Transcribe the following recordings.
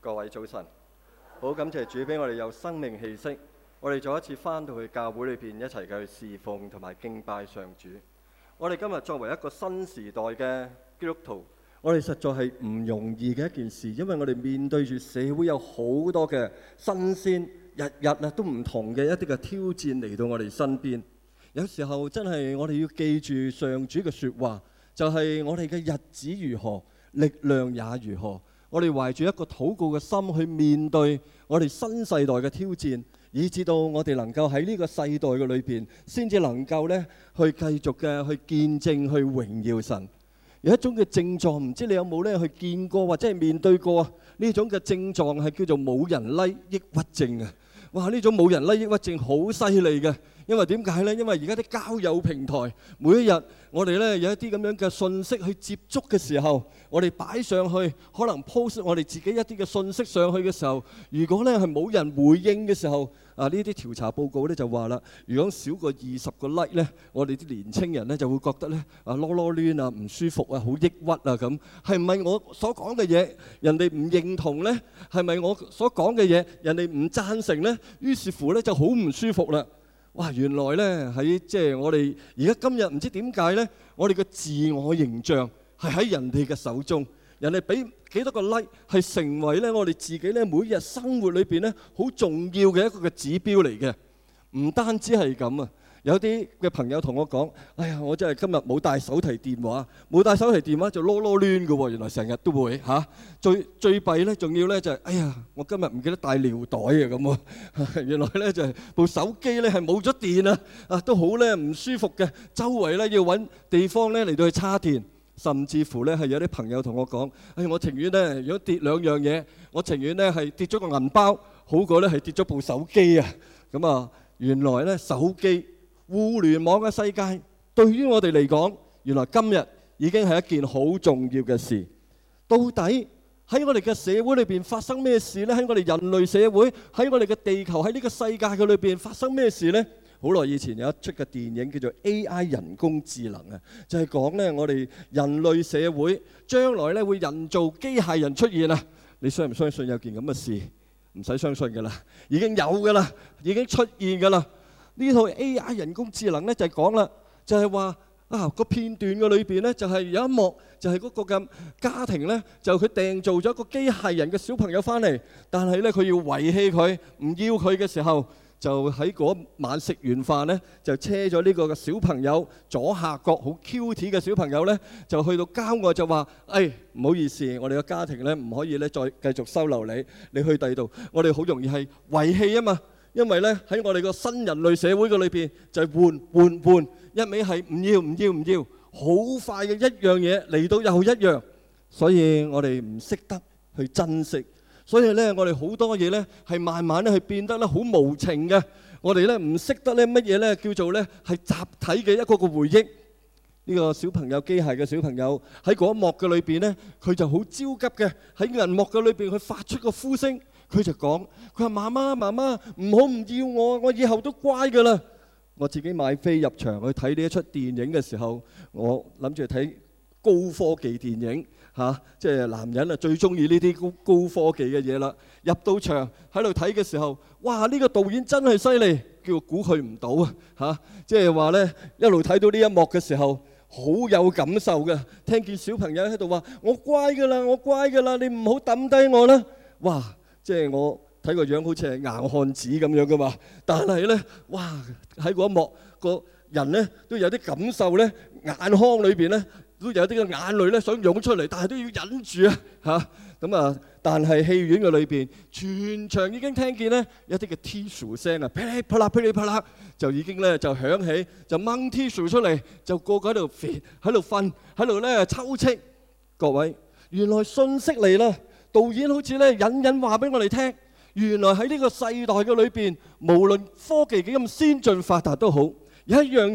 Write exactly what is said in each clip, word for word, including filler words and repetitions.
各位早晨，好感謝主俾我哋有生命氣息，我哋再一次翻到去教會裏邊一齊去侍奉同埋敬拜上主。我哋今日作為一個新時代嘅基督徒，我哋實在係唔容易嘅一件事，因為我哋面對住社會有好多嘅新鮮，日日啊都唔同嘅一啲嘅挑戰嚟到我哋身邊。有時候真係我哋要記住上主嘅説話，就係我哋嘅日子如何，力量也如何。我哋懷住一個禱告嘅心去面對我哋新世代嘅挑戰，以至到我哋能夠喺呢個世代嘅裏邊，先至能夠咧去繼續嘅去見證、去榮耀神。有一種嘅症狀，唔知你有冇咧去見過或者係面對過啊？呢種嘅症狀係叫做冇人拉抑鬱症啊！哇！呢種冇人拉抑鬱症好犀利嘅。因為點解呢？因為而家啲交友平台，每一日我哋呢有一啲咁樣嘅信息去接觸嘅時候，我哋擺上去，可能 post 我哋自己一啲嘅信息上去嘅時候，如果呢係冇人回應嘅時候，啊呢啲調查報告呢就話啦，如果少過二十個 like 呢，我哋啲年青人呢就會覺得呢啊囉囉攣啊，唔舒服啊，好抑鬱啊咁。係唔係我所講嘅嘢人哋唔認同呢？係咪我所講嘅嘢人哋唔贊成呢？於是乎呢就好唔舒服啦。哇！原來呢，喺即係我哋而家今日唔知點解呢，我哋嘅自我形象係喺人哋嘅手中，人哋俾幾多個 like 係成為呢我哋自己呢每日生活裏邊呢好重要嘅一個嘅指標嚟嘅。唔單止係咁啊！有啲嘅朋友同我講：哎呀，我真係今日冇帶手提電話，冇帶手提電話就囉囉攣嘅喎。原來成日都會嚇、啊，最最弊咧，仲要咧就係、是，哎呀，我今日唔記得帶尿袋啊咁喎。原來咧就係、是、部手機咧係冇咗電啊，啊都好咧唔舒服嘅，周圍咧要揾地方咧嚟到去叉電，甚至乎咧係有啲朋友同我講：哎，我情願咧如果跌兩樣嘢，我情願咧係跌咗個銀包，好過咧係跌咗部手機啊。咁啊，原來咧手機。互聯網嘅世界對於我哋嚟講，原來今日已經係一件好重要嘅事。到底喺我哋嘅社會裏邊發生咩事呢？喺我哋人類社會，喺我哋嘅地球，喺呢個世界嘅裏邊發生咩事呢？好耐以前有一出嘅電影叫做 A I 人工智能啊，就係講呢我哋人類社會將來呢會人造機械人出現啊！你相唔相信有件咁嘅事？唔使相信㗎啦，已經有㗎啦，已經出現㗎啦。呢套 A I 人工智能咧就係講啦，就係話啊個片段嘅裏邊咧就係有一幕就係嗰個嘅家庭咧就佢訂造咗一個機械人嘅小朋友翻嚟，但係咧佢要遺棄佢，唔要佢嘅時候，就喺嗰晚食完飯咧就車咗呢個嘅小朋友左下角好 cute 嘅小朋友咧就去到郊外就話：誒唔好意思，我哋嘅家庭咧唔可以咧再繼續收留你，你去第二度，我哋好容易係遺棄啊嘛。因為咧喺我哋個新人類社會嘅裏邊就係換換換，一味係唔要唔要唔要，好快嘅一樣嘢嚟到又一樣，所以我哋唔識得去珍惜，所以咧我哋好多嘢咧係慢慢咧係變得咧好無情嘅，我哋咧唔識得咧乜嘢咧叫做咧係集體嘅一個個回憶。呢個小朋友機械嘅小朋友喺嗰一幕嘅裏邊咧，佢就好焦急嘅喺銀幕嘅裏邊佢發出個呼聲。佢就講：佢話媽媽媽媽唔好唔要我，我以後都乖㗎啦。我自己買飛入場去睇呢一出電影嘅時候，我諗住睇高科技電影嚇，即係男人啊最中意呢啲高高科技嘅嘢啦。入到場喺度睇嘅時候，哇！呢個導演真係犀利，叫估佢唔到啊嚇！即係話呢，一路睇到呢一幕嘅時候，好有感受嘅。聽見小朋友喺度話：我乖㗎啦，我乖㗎啦，你唔好抌低我啦！哇！即係我睇個樣好似係硬漢子咁樣噶嘛，但係咧，哇！喺嗰一幕個人咧都有啲感受咧，眼眶裏邊咧都有啲嘅眼淚咧想湧出嚟，但係都要忍住啊嚇！咁啊，但係戲院嘅裏邊，全場已經聽見咧一啲嘅 tissue 聲啊，噼里啪啦噼里啪啦，就已經咧就響起，就掹 tissue 出嚟，就個個喺度瞓，喺度瞓，喺度咧抽泣。各位，原來信息嚟啦！導演好似咧隱隱話俾我哋聽，原來喺呢個世代嘅裏邊，無論科技幾咁先進發達都好，有一樣嘢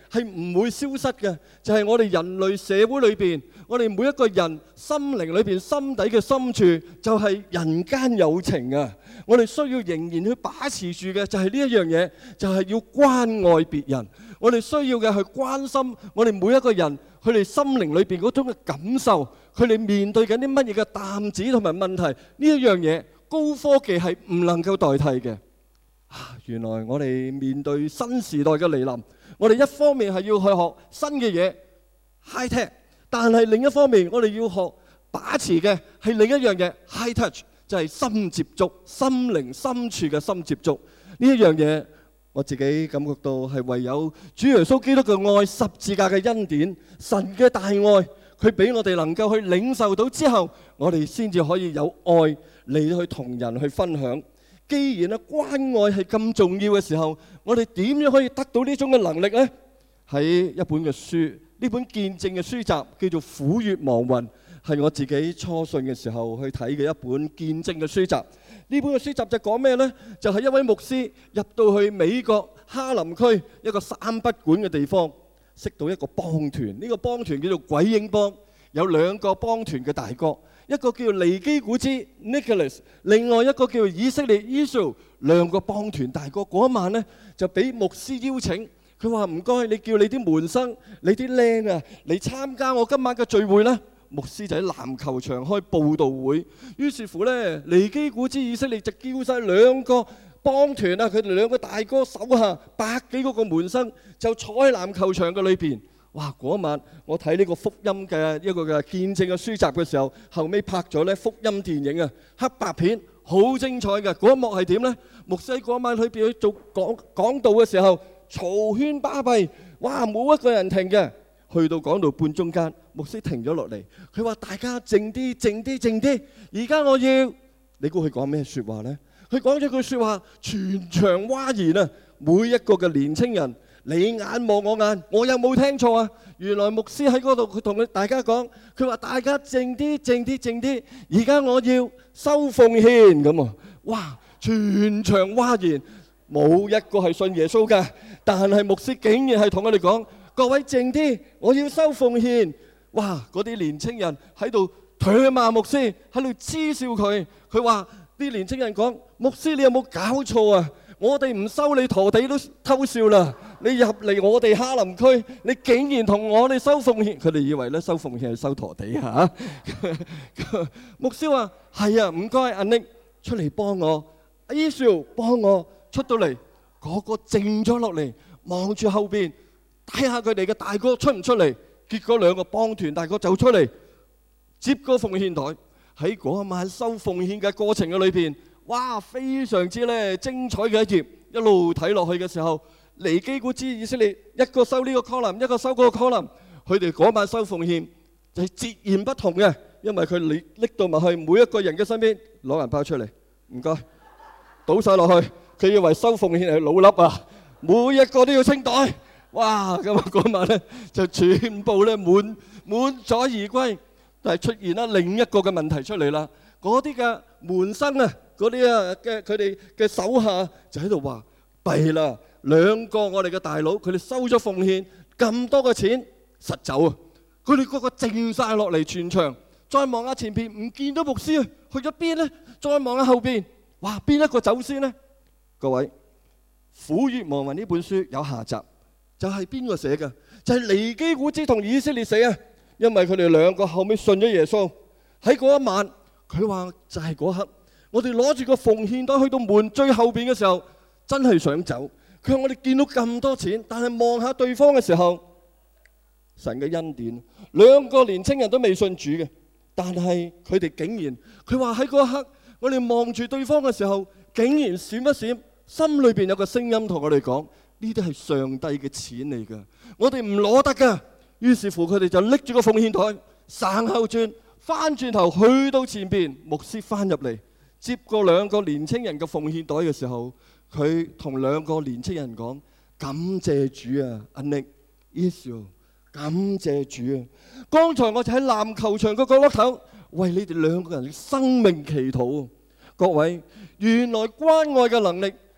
係唔會消失嘅，就係我哋人類社會裏邊，我哋每一個人心靈裏邊心底嘅深處，就係人間友情啊！我哋需要仍然去把持住嘅就係呢一樣嘢，就係要關愛別人。我哋需要嘅係關心我哋每一個人，佢哋心靈裏邊嗰種嘅感受，佢哋面對緊啲乜嘢嘅擔子同埋問題，呢一樣嘢高科技係唔能夠代替嘅。啊，原來我哋面對新時代嘅嚟臨，我哋一方面係要去學新嘅嘢 high tech， 但係另一方面我哋要學把持嘅係另一樣嘢 high touch， 就係心接觸，心靈深處嘅心接觸。呢一樣嘢我自己感覺到係唯有主耶穌基督嘅愛，十字架嘅恩典，神嘅大愛，佢俾我哋能夠去領受到之後，我哋先至可以有愛嚟去同人去分享。既然啊關愛係咁重要嘅時候，我哋點樣可以得到呢種嘅能力呢？喺一本嘅書，呢本見證嘅書集叫做《虎穴亡魂》，係我自己初信嘅時候去睇嘅一本見證嘅書集。呢本嘅書集就講咩呢？就係一位牧師入到去美國哈林區一個三不管嘅地方，識到一個幫團。呢個幫團叫做鬼影幫，有兩個幫團嘅大哥。一個叫尼基古茲 Nicholas， 另外一個叫以色列 Esau， 兩個幫團大哥嗰一晚呢，就俾牧師邀請，佢話唔該，你叫你啲門生、你啲靚啊嚟參加我今晚嘅聚會啦。牧師就喺籃球場開佈道會，於是乎呢，尼基古茲以色列就叫晒兩個幫團啊，佢哋兩個大哥手下百幾個個門生就坐喺籃球場嘅裏邊。哇！嗰晚我睇呢個福音嘅一個嘅見證嘅書集嘅時候，後尾拍咗呢福音電影啊，黑白片，好精彩嘅。嗰一幕係點呢？牧師嗰晚去邊去做講講道嘅時候，嘈喧巴閉，哇！冇一個人停嘅。去到講道半中間，牧師停咗落嚟，佢話大家靜啲，靜啲，靜啲。而家我要，你估佢講咩説話呢？佢講咗句説話，全場譁然啊！每一個嘅年青人，你眼望我眼，我有冇聽錯啊？原來牧師喺嗰度，佢同大家講，佢話大家靜啲，靜啲，靜啲。而家我要收奉獻咁啊！哇！全場譁然，冇一個係信耶穌㗎，但係牧師竟然係同我哋講：各位靜啲，我要收奉獻。哇！嗰啲年青人喺度唾罵牧師，喺度恥笑佢。佢話啲年青人講：牧師你有冇搞錯啊？我哋唔收你陀地都偷笑啦！你入嚟我哋哈林區，你竟然同我哋收奉獻，佢哋以為咧收奉獻係收陀地嚇。牧師話：係啊，唔該，阿 Nick 出嚟幫我，阿 Esau 幫我出到嚟，個個靜咗落嚟，望住後邊睇下佢哋嘅大哥出唔出嚟。結果兩個幫團大哥走出嚟，接個奉獻袋。喺嗰晚收奉獻嘅過程嘅裏邊，哇，非常之咧精彩嘅一頁。一路睇落去嘅時候，尼基古茲以色列一個收呢個 column， 一個收嗰個 column， 佢哋嗰晚收奉獻就係截然不同嘅，因為佢拎拎到埋去每一個人嘅身邊攞銀包出嚟，唔該，倒晒落去。佢以為收奉獻係老笠啊，每一個都要清袋。哇！咁啊嗰晚咧就全部咧滿滿載而歸，但係出現啦另一個嘅問題出嚟啦。嗰啲嘅門生啊，嗰啲啊嘅佢哋嘅手下就喺度話：弊啦，兩個我哋嘅大佬，佢哋收咗奉獻咁多嘅錢，實走啊！佢哋個個靜晒落嚟全場，再望下前邊唔見到牧師啊，去咗邊呢？再望下後邊，哇！邊一個走先呢？各位，《虎穴亡魂》呢本書有下集。就係邊個寫嘅？就係尼基古茲同以色列寫啊！因為佢哋兩個後尾信咗耶穌。喺嗰一晚，佢話就係嗰刻，我哋攞住個奉獻袋去到門最後邊嘅時候，真係想走。佢話我哋見到咁多錢，但係望下對方嘅時候，神嘅恩典，兩個年青人都未信主嘅，但係佢哋竟然，佢話喺嗰一刻，我哋望住對方嘅時候，竟然閃一閃，心裏邊有個聲音同我哋講。呢啲係上帝嘅錢嚟㗎，我哋唔攞得㗎。於是乎佢哋就拎住個奉獻袋，散後轉，翻轉頭去到前邊，牧師翻入嚟接過兩個年青人嘅奉獻袋嘅時候，佢同兩個年青人講：感謝主啊，阿 Nick Esau，感謝主啊！剛才我就喺籃球場個角落頭為你哋兩個人嘅生命祈禱。各位，原來關愛嘅能力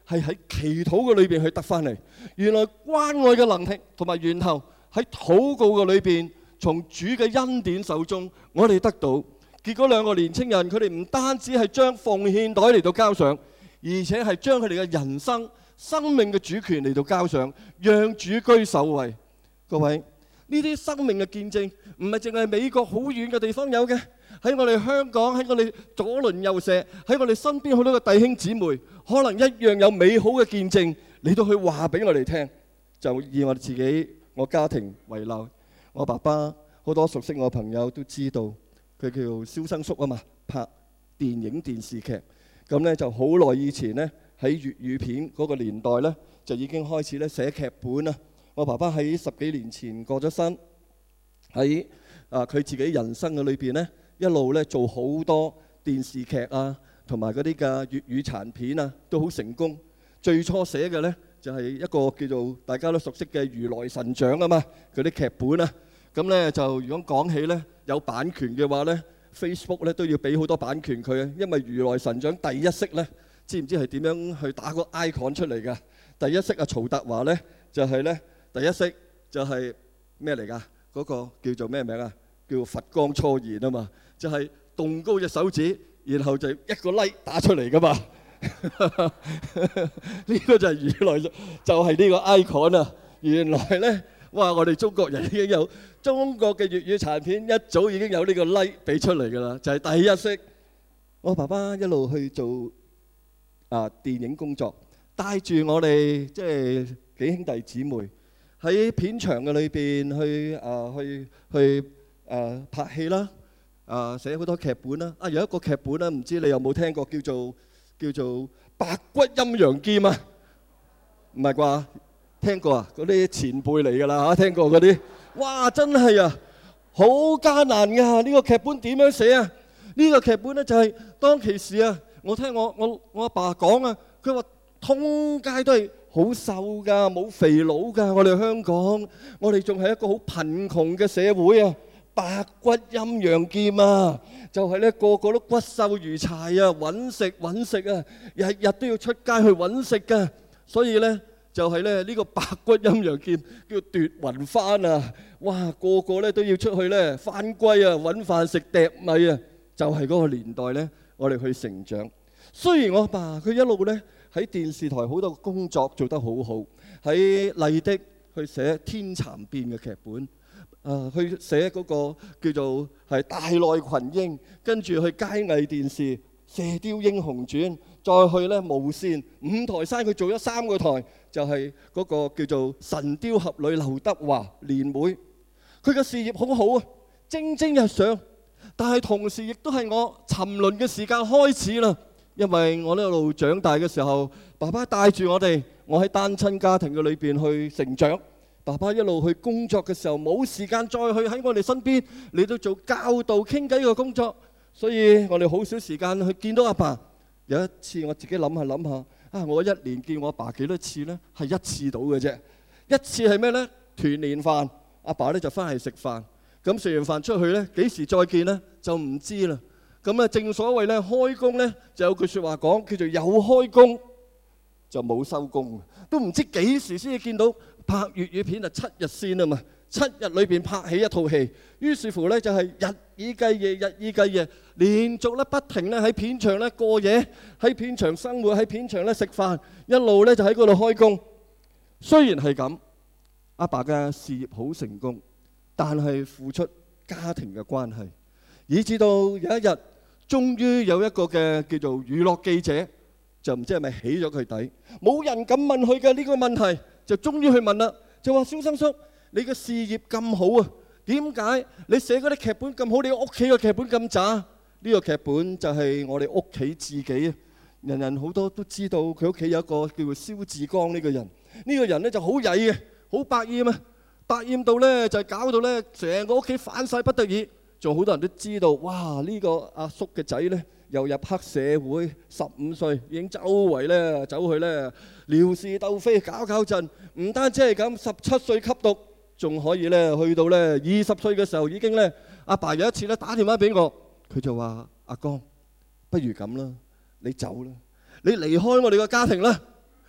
係喺祈禱嘅裏邊去得翻嚟。原來關愛嘅能力同埋源頭喺禱告嘅裏邊，從主嘅恩典手中，我哋得到。結果兩個年青人，佢哋唔單止係將奉獻袋嚟到交上，而且係將佢哋嘅人生、生命嘅主權嚟到交上，讓主居首位。各位，呢啲生命嘅見證唔係淨係美國好遠嘅地方有嘅，喺我哋香港，喺我哋左鄰右舍，喺我哋身邊好多嘅弟兄姊妹，可能一樣有美好嘅見證嚟到去話俾我哋聽。就以我哋自己我家庭為例，我爸爸好多熟悉我嘅朋友都知道，佢叫蕭生叔啊嘛，拍電影電視劇。咁呢就好耐以前呢，喺粵語片嗰個年代呢，就已經開始咧寫劇本啦。我爸爸喺十幾年前過咗身，喺啊佢自己人生嘅裏邊呢，一路咧做好多電視劇啊，同埋嗰啲嘅粵語殘片啊，都好成功。最初寫嘅呢，就係一個叫做大家都熟悉嘅如來神掌啊嘛，嗰啲劇本啊。咁呢就如果講起呢，有版權嘅話呢， Facebook 呢都要俾好多版權佢啊，因為如來神掌第一式呢，知唔知係點樣去打個 icon 出嚟㗎？第一式啊，曹達華呢就係呢。第一式就係咩嚟㗎？嗰個叫做咩名啊？叫佛光初現啊嘛，就係動高隻手指，然後就一個 like 打出嚟㗎嘛。呢個就係原來就係呢個 icon 啊！原來咧，哇！我哋中國人已經有中國嘅粵語殘片，一早已經有呢個 like 俾出嚟㗎啦，就係第一式。我爸爸一路去做啊電影工作，帶住我哋即係幾兄弟姊妹。喺片場嘅裏邊去啊去去誒拍戲啦，啊寫好多劇本啦。啊有一個劇本咧，唔知你有冇聽過，叫做叫做白骨陰陽劍啊？唔係啩？聽過啊？嗰啲前輩嚟㗎啦嚇，聽過嗰啲。哇！真係啊，好艱難㗎！呢個劇本點樣寫啊？呢個劇本咧就係當其時啊，我聽我我我阿爸講啊，佢話通街都係好瘦噶，冇肥佬噶。我哋香港，我哋仲係一個好貧窮嘅社會啊！白骨陰陽劍啊，就係咧個個都骨瘦如柴啊，揾食揾食啊，日日都要出街去揾食噶。所以咧就係咧呢個白骨陰陽劍叫奪魂幡啊！哇，個個咧都要出去咧返歸啊，揾飯食糴米啊！就係嗰個年代咧，我哋去成長。雖然我阿爸佢一路咧喺電視台好多工作做得好好，喺麗的去寫《天蠶變》嘅劇本，啊去寫嗰個叫做係《大內群英》，跟住去佳藝電視《射雕英雄傳》，再去咧無線五台山，佢做咗三個台，就係嗰個叫做《神雕俠侶》劉德華年會。佢嘅事業好好啊，蒸蒸日上。但係同時亦都係我沉淪嘅時間開始啦。因為我呢一路長大嘅時候，爸爸帶住我哋，我喺單親家庭嘅裏邊去成長。爸爸一路去工作嘅時候，冇時間再去喺我哋身邊嚟到做教導傾偈嘅工作，所以我哋好少時間去見到阿爸。有一次我自己諗下諗下，啊，我一年見我阿爸幾多次呢？係一次到嘅啫。一次係咩呢？團年飯，阿爸呢就翻嚟食飯。咁食完飯出去呢，幾時再見呢？就唔知啦。咁啊，正所謂咧，開工咧就有句説話講，叫做有開工就冇收工，都唔知幾時先至見到拍粵語片啊！七日先啊嘛，七日裏邊拍起一套戲，於是乎咧就係日以繼夜，日以繼夜，連續咧不停咧喺片場咧過夜，喺片場生活，喺片場咧食飯，一路咧就喺嗰度開工。雖然係咁，阿爸嘅事業好成功，但係付出家庭嘅關係。以至到有一日，終於有一個嘅叫做娛樂記者，就唔知係咪起咗佢底，冇人敢問佢嘅呢個問題，就終於去問啦，就話蕭生叔，你嘅事業咁好啊，點解你寫嗰啲劇本咁好，你屋企嘅劇本咁渣？呢個劇本就係我哋屋企自己啊，人人好多都知道佢屋企有一個叫做蕭志剛呢個人，呢個人呢就好曳嘅，好百厭啊，百厭到呢就搞到呢成個屋企反晒不得已。仲好多人都知道，哇！呢個阿叔嘅仔呢，又入黑社會，十五歲已經周圍呢走去呢撩事鬥非，搞搞震。唔單止係咁，十七歲吸毒，仲可以呢去到呢二十歲嘅時候已經呢。阿爸有一次呢打電話俾我，佢就話：阿剛，不如咁啦，你走啦，你離開我哋個家庭啦。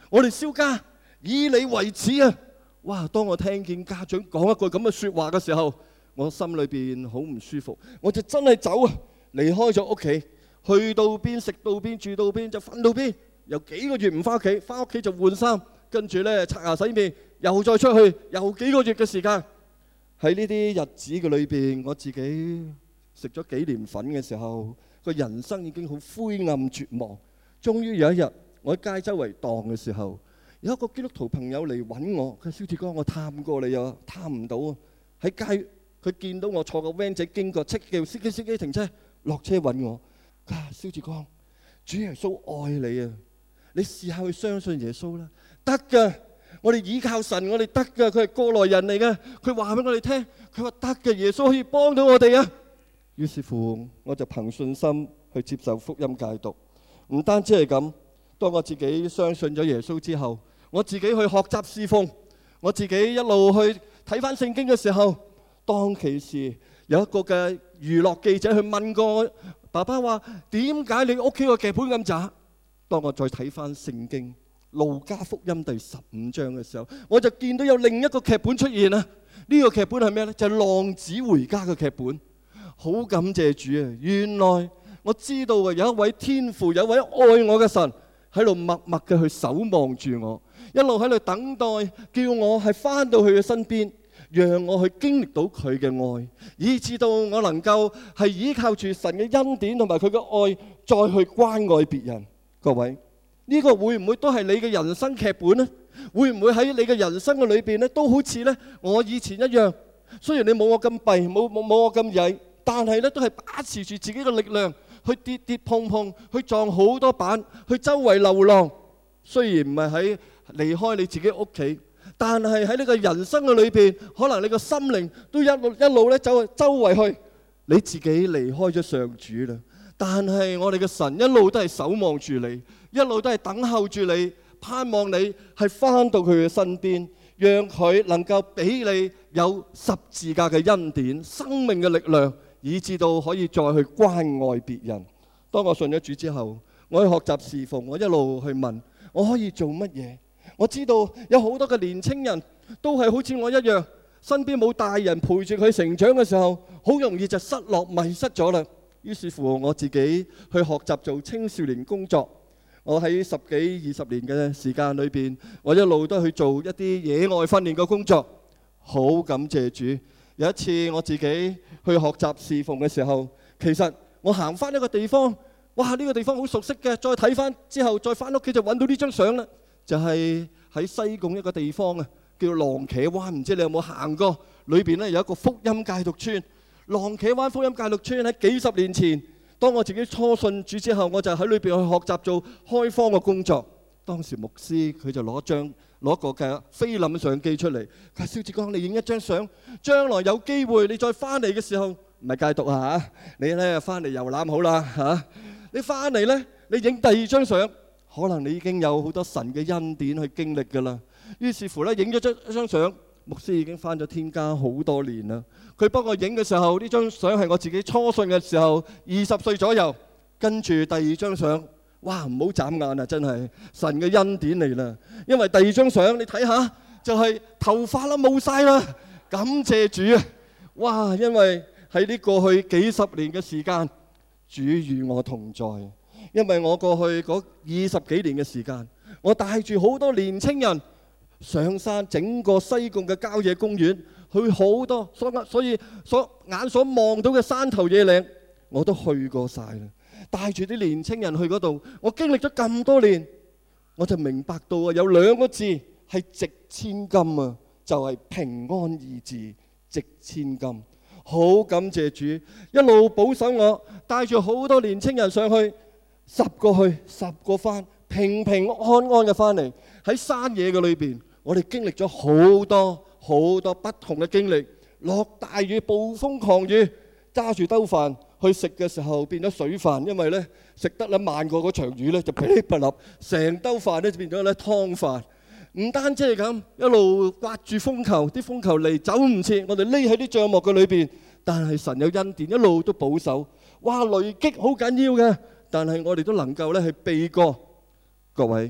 我哋蕭家以你為恥啊！哇！當我聽見家長講一句咁嘅説話嘅時候，我心裏邊好唔舒服，我就真係走啊，離開咗屋企，去到邊食到邊住到邊就瞓到邊，有幾個月唔翻屋企，翻屋企就換衫，跟住呢刷牙洗面，又再出去，又幾個月嘅時間。喺呢啲日子嘅裏邊，我自己食咗幾年粉嘅時候，個人生已經好灰暗絕望。終於有一日，我喺街周圍蕩嘅時候，有一個基督徒朋友嚟揾我，佢話：蕭志剛，我探過你啊，探唔到啊。喺街，佢見到我坐個 van 仔經過，即叫司機司機停車落車揾我。佢話：蕭志剛，主耶穌愛你啊，你試下去相信耶穌啦，得㗎。我哋倚靠神，我哋得㗎。佢係過來人嚟嘅，佢話俾我哋聽，佢話得嘅，耶穌可以幫到我哋啊。於是乎，我就憑信心去接受福音戒毒。唔單止係咁，當我自己相信咗耶穌之後，我自己去學習侍奉，我自己一路去睇翻聖經嘅時候，當其時有一個嘅娛樂記者去問過我爸爸話：點解你屋企個劇本咁渣？當我再睇翻聖經路加福音第十五章嘅時候，我就見到有另一個劇本出現啊！呢個劇本係咩呢？就係浪子回家嘅劇本。好感謝主啊！原來我知道啊，有一位天父，有一位愛我嘅神喺度默默嘅去守望住我，一路喺度等待，叫我係翻到佢嘅身邊，讓我去經歷到佢嘅愛，以至到我能夠係依靠住神嘅恩典同埋佢嘅愛，再去關愛別人。各位，呢個會唔會都係你嘅人生劇本呢？會唔會喺你嘅人生嘅裏邊呢，都好似呢我以前一樣？雖然你冇我咁弊，冇冇冇我咁曳，但係呢都係把持住自己嘅力量，去跌跌碰碰，去撞好多板，去周圍流浪。雖然唔係喺離開你自己屋企，但係喺呢個人生嘅裏邊，可能你個心靈都一路一路咧走周圍去，你自己離開咗上主啦。但係我哋嘅神一路都係守望住你，一路都係等候住你，盼望你係翻到佢嘅身邊，讓佢能夠俾你有十字架嘅恩典、生命嘅力量，以至到可以再去關愛別人。當我信咗主之後，我去學習侍奉，我一路去問我可以做乜嘢。我知道有好多嘅年青人都係好似我一樣，身邊冇大人陪住佢成長嘅時候，好容易就失落迷失咗啦。於是乎我自己去學習做青少年工作。我喺十幾二十年嘅時間裏邊，我一路都去做一啲野外訓練嘅工作。好感謝主！有一次我自己去學習侍奉嘅時候，其實我行翻一個地方，哇！呢個地方好熟悉嘅，再睇翻之後，再翻屋企就揾到呢張相啦。就係喺西貢一個地方啊，叫浪茄灣，唔知你有冇行過？裏邊呢有一個福音戒毒村。浪茄灣福音戒毒村喺幾十年前，當我自己初信主之後，我就喺裏邊去學習做開荒嘅工作。當時牧師佢就攞張攞個嘅菲林相機出嚟，佢話：蕭志剛，你影一張相，將來有機會你再翻嚟嘅時候，唔係戒毒啊嚇，你呢翻嚟遊覽好啦嚇，你翻嚟呢，你影第二張相，可能你已經有好多神嘅恩典去經歷㗎啦。於是乎呢，影咗張一張相。牧師已經返咗天家好多年啦。佢幫我影嘅時候，呢張相係我自己初信嘅時候，二十歲左右。跟住第二張相，哇！唔好眨眼啊，真係神嘅恩典嚟啦。因為第二張相你睇下，就係頭髮啦冇晒啦，感謝主啊！哇！因為喺呢過去幾十年嘅時間，主與我同在。因為我過去嗰二十幾年嘅時間，我帶住好多年青人上山，整個西貢嘅郊野公園，去好多所所以所眼所望到嘅山頭野嶺，我都去過晒啦。帶住啲年青人去嗰度，我經歷咗咁多年，我就明白到啊，有兩個字係值千金啊，就係平安二字，值千金。好感謝主，一路保守我，帶住好多年青人上去，十個去，十個翻，平平安安嘅翻嚟。喺山野嘅裏邊，我哋經歷咗好多好多不同嘅經歷，落大雨、暴風狂雨，揸住兜飯去食嘅時候變咗水飯，因為呢食得咧慢過嗰場雨呢，就噼哩啪啦，成兜飯呢就變咗咧湯飯。唔單止係咁，一路刮住風球，啲風球嚟走唔切，我哋匿喺啲帳幕嘅裏邊，但係神有恩典，一路都保守。哇！雷擊好緊要嘅，但係我哋都能夠咧去避過。各位，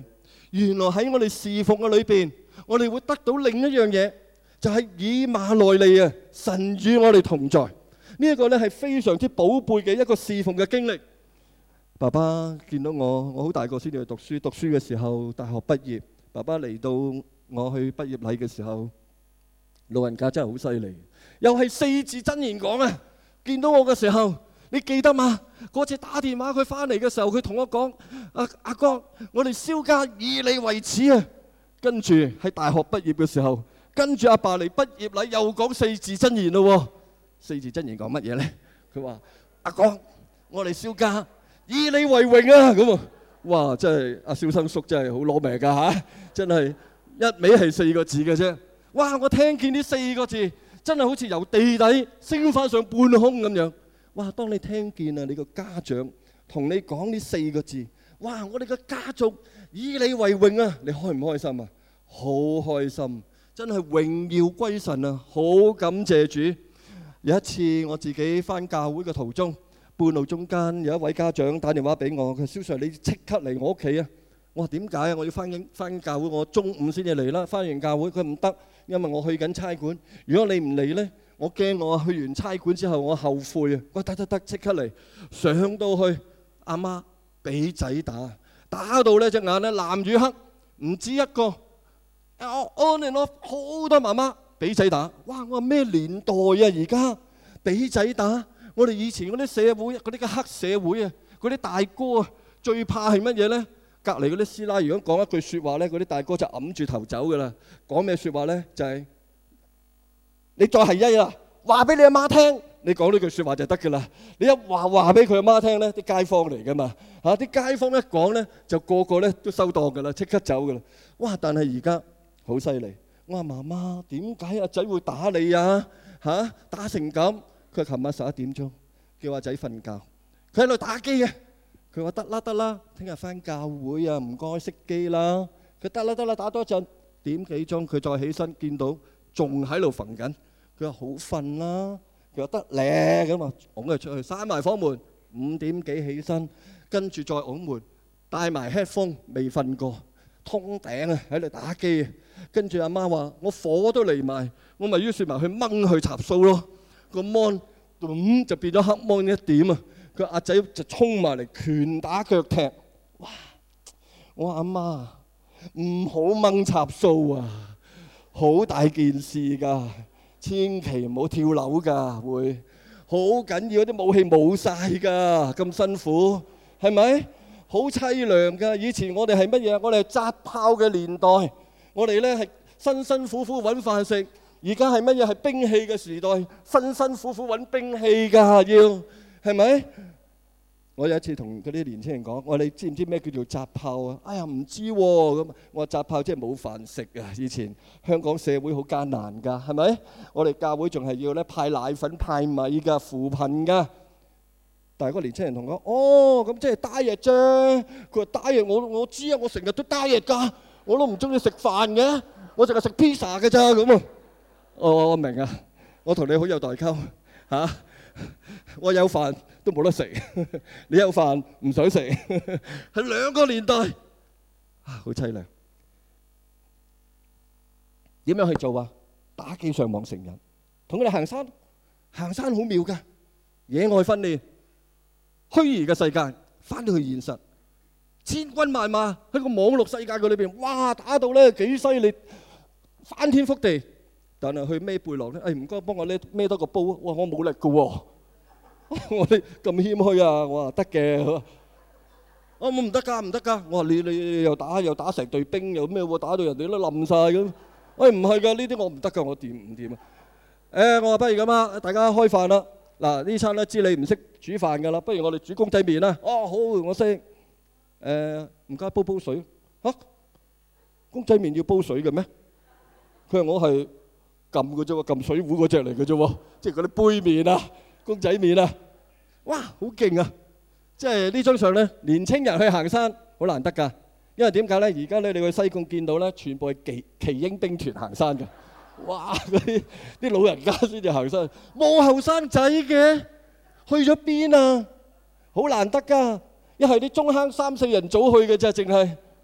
原來喺我哋侍奉嘅裏邊，我哋會得到另一樣嘢，就係以馬內利啊，神與我哋同在。呢一個咧係非常之寶貝嘅一個侍奉嘅經歷。爸爸見到我，我好大個先至去讀書，讀書嘅時候大學畢業，爸爸嚟到我去畢業禮嘅時候，老人家真係好犀利，又係四字真言講啊！見到我嘅時候，你記得嗎？嗰次打電話佢翻嚟嘅時候，佢同我講：阿阿哥，我哋蕭家以你為恥啊！跟住喺大學畢業嘅時候，跟住阿爸嚟畢業禮又講四字真言咯。四字真言講乜嘢呢？佢話：阿哥，我哋蕭家以你為榮啊！咁啊，哇！真係阿蕭生叔真係好攞命㗎嚇，真係一味係四個字嘅啫。哇！我聽見呢四個字，真係好似由地底升翻上半空咁樣。哇！當你聽見啊，你個家長同你講呢四個字，哇！我哋個家族以你為榮啊，你開唔開心啊？好開心，真係榮耀歸神啊！好感謝主。有一次我自己翻教會嘅途中，半路中間有一位家長打電話俾我，佢話：蕭 Sir，你即刻嚟我屋企啊！我話點解啊？我要翻緊翻教會，我中午先至嚟啦。翻完教會佢唔得，因為我去緊差館。如果你唔嚟呢，我驚我去完差館之後我後悔啊！我得得得，即刻嚟。上到去，阿媽俾仔打，打到呢隻眼咧藍與黑，唔止一個。on and off好多媽媽俾仔打。哇！我話咩年代啊？而家俾仔打，我哋以前嗰啲社會嗰啲嘅黑社會啊，嗰啲大哥啊，最怕係乜嘢呢？隔離嗰啲師奶如果講一句説話呢，嗰啲大哥就揞住頭走噶啦。講咩説話呢？就係、是、你再係一啦，話俾你阿媽聽。你講呢句説話就得噶啦。你一話話俾佢阿媽聽呢，啲街坊嚟噶嘛嚇，啲、啊、街坊一講呢，就個個呢都收檔噶啦，即刻走噶啦。哇！但係而家好犀利。我話媽媽，點解阿仔會打你啊？嚇、啊，打成咁。佢話琴晚十一點鐘叫阿仔瞓覺，佢喺度打機啊。佢話得啦得啦，聽日翻教會啊，唔該熄機啦。佢得啦得啦，打多陣，點幾鐘佢再起身，見到仲喺度瞓緊。佢話好瞓啦。佢話得咧咁啊，拱佢出去，閂埋房門。五點幾起身，跟住再拱門，戴埋 headphone，未瞓過，通頂啊喺度打機。跟住阿媽話：我火都嚟埋，我咪於是埋去掹佢插數咯。個 mon 咁就變咗黑 mon 一點啊！佢阿仔就衝埋嚟，拳打腳踢。哇！我話阿媽唔好掹插數啊，好大件事㗎，千祈唔好跳樓㗎，會好緊要。啲武器冇晒㗎，咁辛苦係咪？好凄涼㗎。以前我哋係乜嘢？我哋係紮炮嘅年代，我哋咧係辛辛苦苦揾飯食。而家係乜嘢？係兵器嘅時代，辛辛苦苦揾兵器㗎，要係咪？我有一次同嗰啲年輕人講：我話你知唔知咩叫做紮炮啊？哎呀，唔知喎。咁我話紮炮即係冇飯食啊！以前香港社會好艱難㗎，係咪？我哋教會仲係要咧派奶粉、派米㗎，扶貧㗎。但係嗰個年輕人同我講：哦，咁即係 diet 啫。佢話 diet，我我知啊，我成日都 diet 㗎，我都唔中意食飯嘅，我淨係食 pizza 㗎咋咁啊！我我明啊，我同你好有代溝嚇。我有飯都冇得食，你有飯唔想食，係兩個年代啊，好凄涼。點樣去做啊？打機上網成癮，同佢哋行山，行山好妙㗎，野外訓練，虛擬嘅世界翻到去現實，千軍萬馬喺個網絡世界嘅裏邊，哇，打到咧幾犀利，翻天覆地。但係去孭背囊咧，誒唔該幫我咧孭多個煲，哇我冇力㗎喎，我哋咁謙虛啊，我話得嘅，我我唔得㗎唔得㗎，我話你你又打又打成隊兵又咩喎，打到人哋都冧曬咁，誒唔係㗎，呢啲我唔得㗎，我掂唔掂啊？誒我話不如咁啊，大家開飯啦，嗱呢餐咧知你唔識煮飯㗎啦，不如我哋煮公仔麵啦，哦好我識，誒唔該煲煲水嚇，公仔麵要煲水嘅咩？佢話我係撳嘅啫喎，撳水壺嗰隻嚟嘅啫喎，即係嗰啲杯麵啊、公仔麵啊，哇，好勁啊！即係呢張相咧，年青人去行山好難得㗎，因為點解咧？而家咧你去西貢見到咧，全部係奇奇英兵團行山㗎，哇！嗰啲啲老人家先至行山，冇後生仔嘅，去咗邊啊？好難得㗎，一係啲中坑三四人組去嘅啫，淨係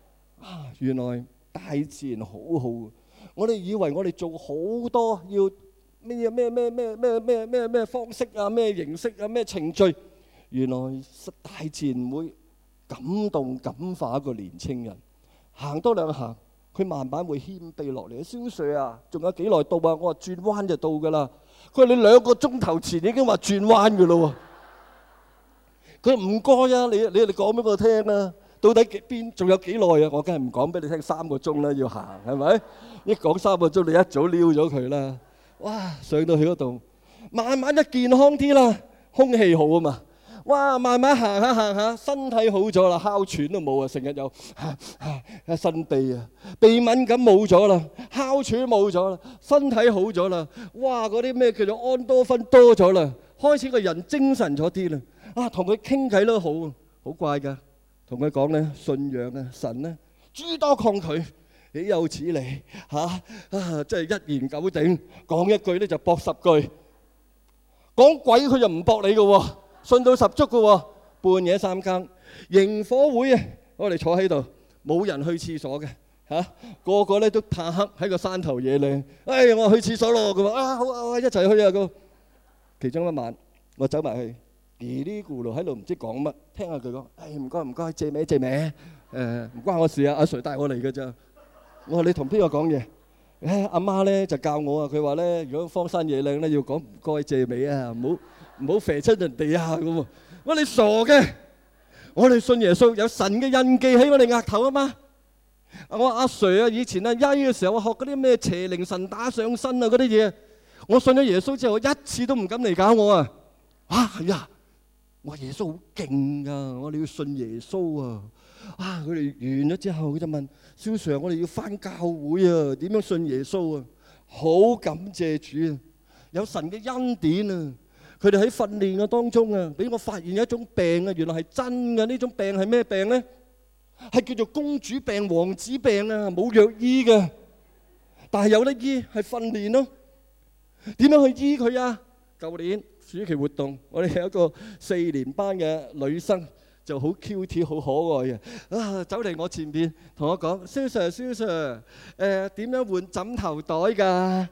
啊，原來大自然好好。我哋以為我哋做好多要咩咩咩咩咩咩咩咩方式啊，咩形式啊，咩程序，原來大自然會感動感化一個年青人。行多兩下，佢慢慢會謙卑落嚟。蕭 Sir 啊，仲有幾耐到啊？我話轉彎就到㗎啦。佢話你兩個鐘頭前已經話轉彎㗎咯喎。佢唔該啊，你你你講俾我聽啦。到底邊仲有幾耐啊？我梗係唔講俾你聽，三個鐘啦要行，係咪？一講三個鐘，你一早撩咗佢啦。哇！上到去嗰度，慢慢一健康啲啦，空氣好啊嘛。哇！慢慢行下行下，身體好咗啦，哮喘都冇啊，成日有啊啊擤鼻啊，鼻敏感冇咗啦，哮喘冇咗啦，身體好咗啦。哇！嗰啲咩叫做安多酚多咗啦，開始個人精神咗啲啦。啊，同佢傾偈都好，好怪㗎。同佢講咧，信仰啊，神咧，諸多抗拒，豈有此理嚇啊！真係一言九鼎，講一句咧就駁十句，講鬼佢就唔駁你嘅喎，信到十足嘅喎。半夜三更，營火會啊，我哋坐喺度，冇人去廁所嘅嚇，個個咧都怕黑喺個山頭野嶺。哎，我去廁所咯，佢話啊好啊，一齊去啊咁。其中一晚，我走埋去。嘰哩咕嚕喺度唔知講乜，聽下佢講，誒唔該唔該，借名借名，誒唔關我事啊，阿 Sir 帶我嚟嘅咋。我話你同邊個講嘢？誒阿媽咧就教我啊，佢話咧如果荒山野嶺咧要講唔該借名啊，唔好唔好肥親人哋啊咁喎。我話你傻嘅，我哋信耶穌有神嘅印記喺我哋額頭啊嘛。我話阿 Sir 啊，以前啊曳嘅時候學嗰啲咩邪靈神打上身啊嗰啲嘢，我信咗耶穌之後，我一次都唔敢嚟搞我啊。啊係啊！我話耶穌好勁㗎，我哋要信耶穌啊！啊，佢哋完咗之後，佢就問蕭 Sir，我哋要返教會啊，點樣信耶穌啊？好感謝主啊，有神嘅恩典啊！佢哋喺訓練嘅當中啊，俾我發現有一種病啊，原來係真嘅。呢種病係咩病咧？係叫做公主病、王子病啊，冇藥醫嘅，但係有得醫，係訓練咯。點樣去醫佢啊？舊年暑期活動，我哋有一個四年班嘅女生就好 cute 好可愛嘅啊，走嚟我前邊同我講：蕭 Sir，蕭 Sir，誒點樣換枕頭袋㗎？嚇！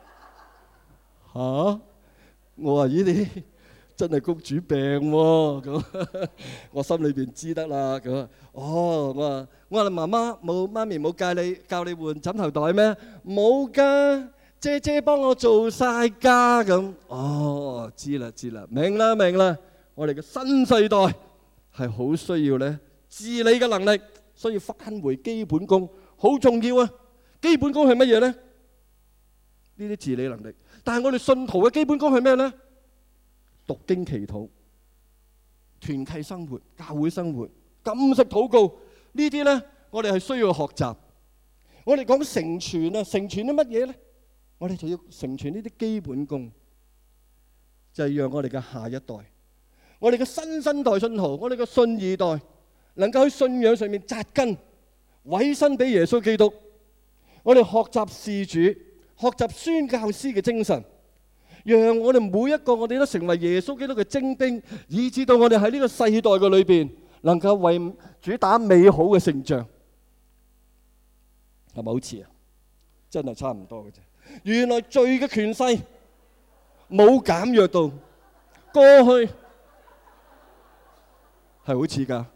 我話咦你真係公主病喎咁，我心裏邊知得啦咁。哦，我話我話媽媽冇媽咪冇教你教你換枕頭袋咩？冇㗎。姐姐幫我做曬家咁，哦，知啦知啦，明啦明啦，我哋嘅新世代係好需要咧治理嘅能力，所以返回基本功好重要啊！基本功係乜嘢咧？呢啲治理能力，但係我哋信徒嘅基本功係咩咧？讀經祈禱、團契生活、教會生活、禁食禱告呢啲咧，我哋係需要學習。我哋講成全啊，成全啲乜嘢咧？我哋就要成全呢啲基本功，就係讓我哋嘅下一代，我哋嘅新生代信徒，我哋嘅信二代，能夠喺信仰上面紮根，委身俾耶穌基督。我哋學習事主，學習宣教師嘅精神，讓我哋每一個我哋都成為耶穌基督嘅精兵，以至到我哋喺呢個世代嘅裏邊，能夠為主打美好嘅勝仗。係咪好似啊？真係差唔多嘅啫。原來罪嘅權勢冇減弱到，過去係好似㗎。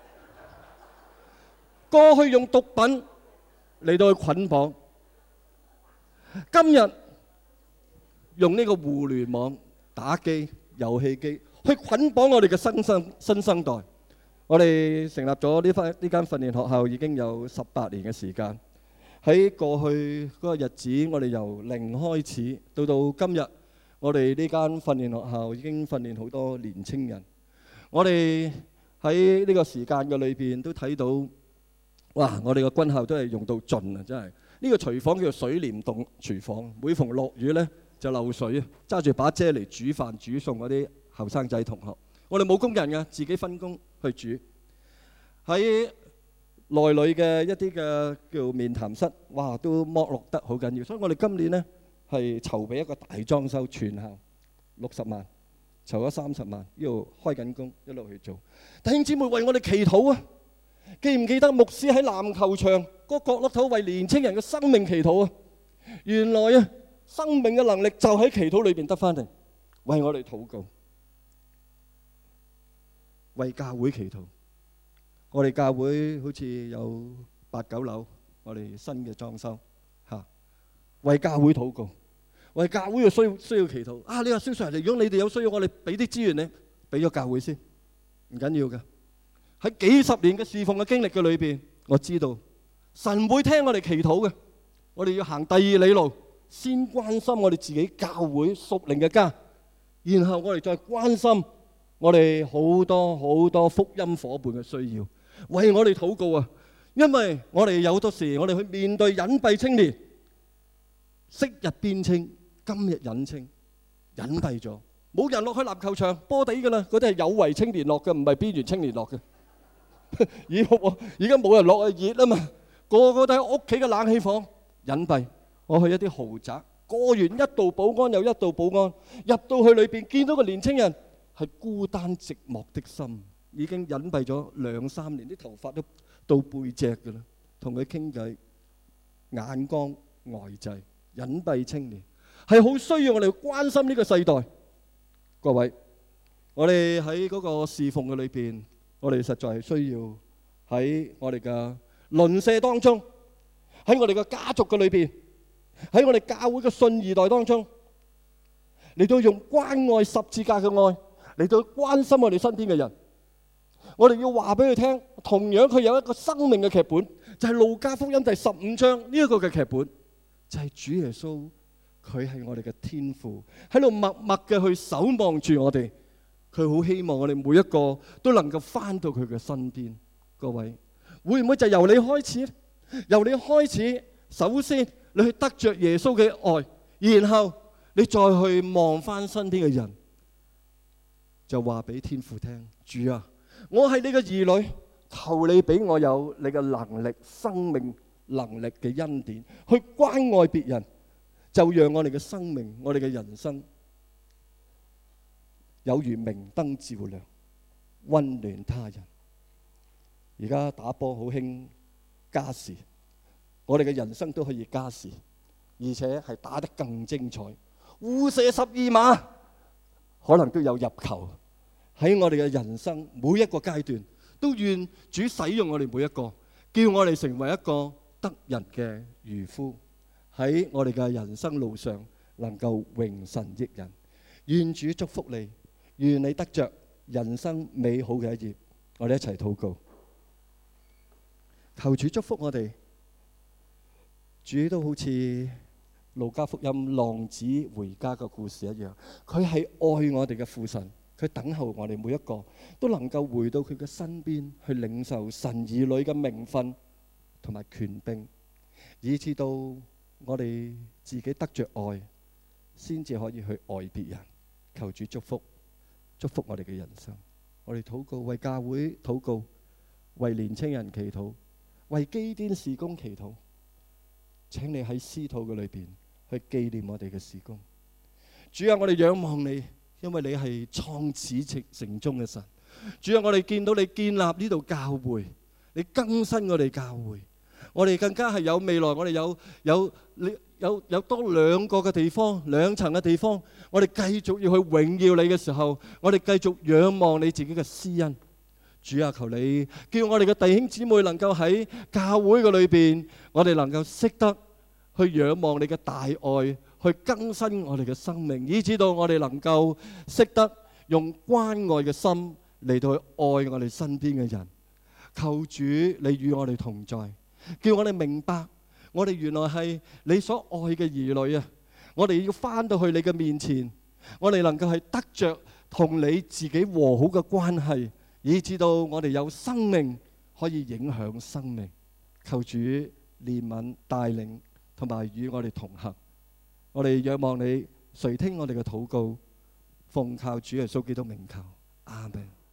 過去用毒品嚟到去捆綁，今日用呢個互聯網、打機、遊戲機去捆綁我哋嘅新生新生代。我哋成立咗呢間呢間訓練學校已經有十八年嘅時間。喺過去嗰個日子，我哋由零開始，到到今日，我哋呢間訓練學校已經訓練好多年青人。我哋喺呢個時間嘅裏邊都睇到，哇！我哋個軍校都係用到盡啊！真係呢個廚房叫做水簾洞廚房，每逢落雨呢就漏水，揸住把遮嚟煮飯煮餸嗰啲後生仔同學。我哋冇工人嘅，自己分工去煮。喺內裏嘅一啲嘅叫面談室，哇，都剝落得好緊要，所以我哋今年呢係籌備一個大裝修，全校六十萬，籌咗三十萬，呢度開緊工，一路去做。弟兄姊妹為我哋祈禱啊！ 記唔記得牧師喺籃球場個角落頭為年青人嘅生命祈禱啊？原來啊，生命嘅能力就喺祈禱裏邊得翻嚟。為我哋禱告，為教會祈禱。我哋教會好似有八九樓，我哋新嘅裝修嚇，為教會禱告，為教會嘅需要需要祈禱。啊，你話蕭 Sir，如果你哋有需要，我哋俾啲資源你，俾咗教會先，唔緊要㗎。喺幾十年嘅侍奉嘅經歷嘅裏邊，我知道神會聽我哋祈禱嘅。我哋要行第二里路，先關心我哋自己教會屬靈嘅家，然後我哋再關心我哋好多好多福音伙伴嘅需要，為我哋禱告啊！因為我哋有好多時，我哋去面對隱蔽青年，昔日邊青，今日隱青，隱蔽咗，冇人落去籃球場波地噶啦，嗰啲係有為青年落嘅，唔係邊緣青年落嘅。而而家冇人落去熱啊嘛，個個都喺屋企嘅冷氣房隱蔽。我去一啲豪宅，過完一道保安又一道保安，入到去裏邊見到個年青人係孤單寂寞的心，已經隱蔽咗兩三年，啲頭髮都到背脊㗎啦。同佢傾偈，眼光呆滯，隱蔽青年係好需要我哋關心呢個世代。各位，我哋喺嗰個侍奉嘅裏邊，我哋實在係需要喺我哋嘅鄰舍當中，喺我哋嘅家族嘅裏邊，喺我哋教會嘅信二代當中，嚟到用關愛十字架嘅愛嚟到關心我哋身邊嘅人。我哋要話俾佢聽，同樣佢有一個生命嘅劇本，就係路加福音第十五章呢一個嘅劇本，就係主耶穌，佢係我哋嘅天父，喺度默默嘅去守望住我哋。佢好希望我哋每一個都能夠翻到佢嘅身邊。各位，會唔會就由你開始？由你開始，首先你去得着耶穌嘅愛，然後你再去望翻身邊嘅人，就話俾天父聽：主啊，我係你嘅兒女，求你俾我有你嘅能力、生命能力嘅恩典，去關愛別人，就讓我哋嘅生命、我哋嘅人生有如明燈照亮，溫暖他人。而家打波好興加時，我哋嘅人生都可以加時，而且係打得更精彩。互射十二碼，可能都有入球。喺我哋嘅人生每一個階段，都願主使用我哋每一個，叫我哋成為一個得人嘅漁夫，喺我哋嘅人生路上能夠榮神益人。願主祝福你，願你得着人生美好嘅一頁。我哋一齊禱告，求主祝福我哋。主都好似路加福音浪子回家嘅故事一樣，佢係愛我哋嘅父神，佢等候我哋每一個都能夠回到佢嘅身邊，去領受神兒女嘅名分同埋權柄，以至到我哋自己得着愛，先至可以去愛別人。求主祝福，祝福我哋嘅人生。我哋禱告，為教會禱告，為年青人祈禱，為基甸事工祈禱。請你喺私禱嘅裏邊去紀念我哋嘅事工。主啊，我哋仰望你，因為你係創始成終嘅神。主啊，我哋見到你建立呢度教會，你更新我哋教會，我哋更加係有未來，我哋有有有有，有多兩個嘅地方，兩層嘅地方，我哋繼續要去榮耀你嘅時候，我哋繼續仰望你自己嘅施恩。主啊，求你叫我哋嘅弟兄姊妹能夠喺教會嘅裏邊，我哋能夠識得去仰望你嘅大愛，去更新我哋嘅生命，以至到我哋能夠識得用關愛嘅心嚟到去愛我哋身邊嘅人。求主你與我哋同在，叫我哋明白我哋原來係你所愛嘅兒女啊！我哋要翻到去你嘅面前，我哋能夠係得着同你自己和好嘅關係，以至到我哋有生命可以影響生命。求主憐憫帶領同埋與我哋同行。我哋仰望你垂聽我哋嘅禱告，奉靠主耶穌基督名求，阿們。